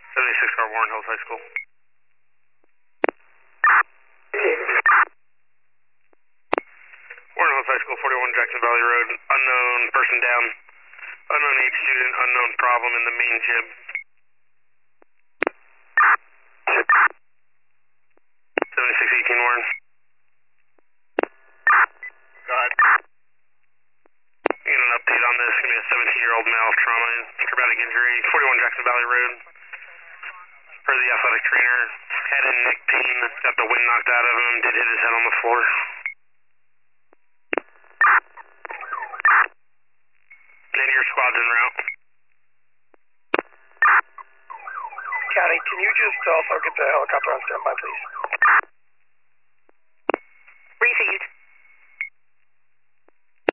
76 car, Warren Hills High School. Warren Hills High School, 41 Jackson Valley Road. Unknown person down. Unknown age student, unknown problem in the main gym. 7618 Warren. Go ahead. Get an update on this. Give me a 17-year-old male, trauma, traumatic injury, 41 Jackson Valley Road. Per the athletic trainer, head and neck pain, got the wind knocked out of him, did hit his head on the floor. And your squad's en route. County, can you just also get the helicopter on standby, please?